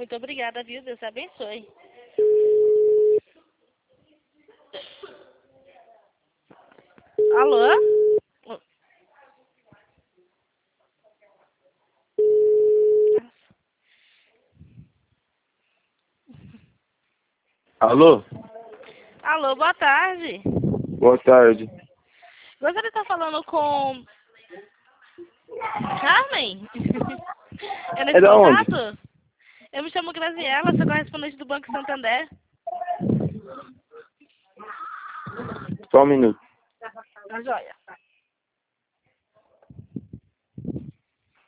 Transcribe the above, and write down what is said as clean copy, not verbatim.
Muito obrigada, viu? Deus abençoe. Alô? Alô? Alô, boa tarde. Boa tarde. Gostaria de estar falando com Carmen? É nesse É da onde? contato? Eu me chamo Graziela, sou correspondente do Banco Santander. Só um minuto. Tá joia.